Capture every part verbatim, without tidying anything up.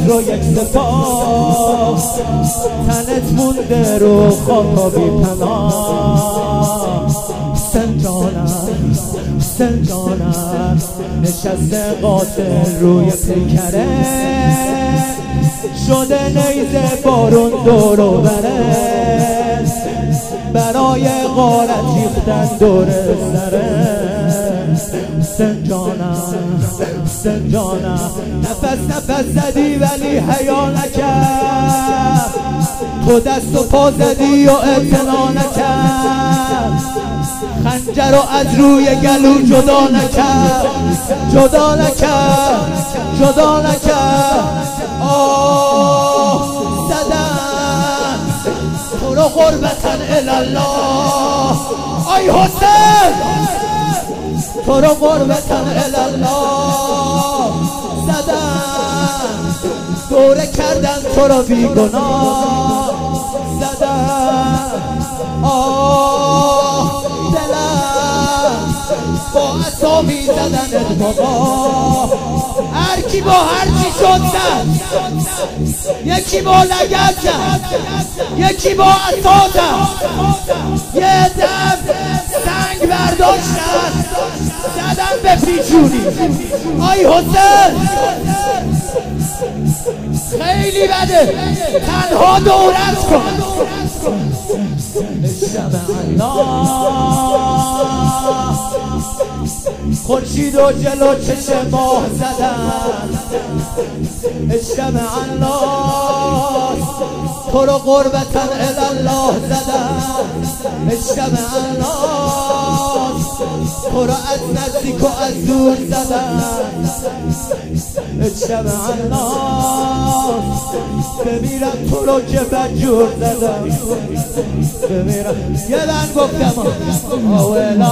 رو یک سپاه، تنت مونده رو خاکا بی پناه. حسین جانم حسین جانم نشسته قاتل روی پیکره، شده نیزه بارون دور و بره، برای غارت ریختن دور سره. حسین جانم حسین جانم نفس نفس زدی ولی حیا نکرد، تو دست و پا زدی و اعتنا نکرد، خنجر رو از روی گلو جدا نکرد، جدا نکرد جدا نکرد. آه زدن تو رو غربتن الالله، آی حسین تو رو غربتن الالله. زدن دوره کردن تو رو بیگناه، زدن آه دلم با عصابی زدنت بابا. هر کی با هر چی شد زد، یکی با لگد زد، یکی با عصا زد، یه دم سنگ برداشتن زدن به پیچونی. آی حسین خیلی بده، تنها دورت کن. خورشید و جلو چشم ماه زدن، اشتم الله تو رو قربتن الالله زدن، اشتم الله تو رو از نزدیک و از دور زدن، اشتم الله بمیرم تو رو که بدجور زدن، بمیرم. یه من گفتم آولا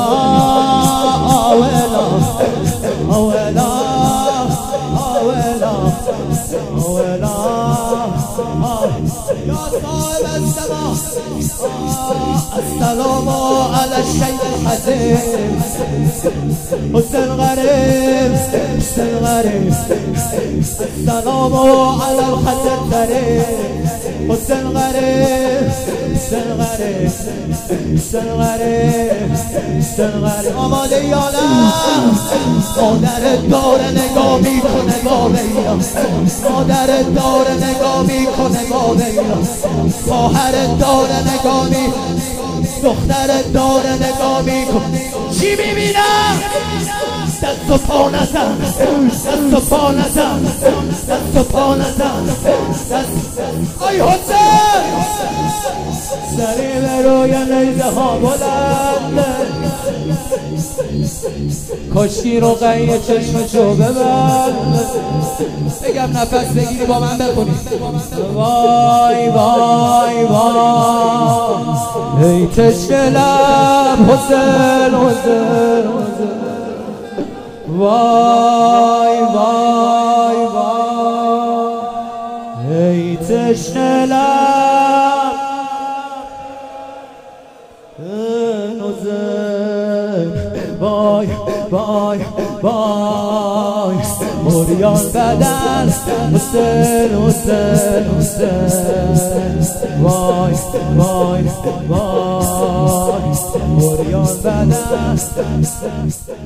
آولا آولا آولا آولا یا صاحب السما السلام علی الشیخ الحزین. حسین غریب حسین غریب السلام علی الخط الطریب. حسین غریب حسین غریب حسین غریب حسین غریب. آماده یا نه؟ مادرت داره نگاه میکنه باویا، مادرت داره نگاه میکنه باویا، خواهرت داره نگاه میکنه، دخترت داره نگاه میکنه. چی میبینم؟ دست و پا نزن، دست و پا نزن، دست و پا نزن، دست. آی حسین سری به روی نیزه ها بلند، کشتی رو قیه چشمشو ببند. بگم نفس بگیری با من بخونی. وای وای وای ای تشنه لب حسین حسین، وای وای وای ای تشنه لب حسین، وای وای وای موریان بدن حسین حسین حسین، وای وای وای موریان بدن.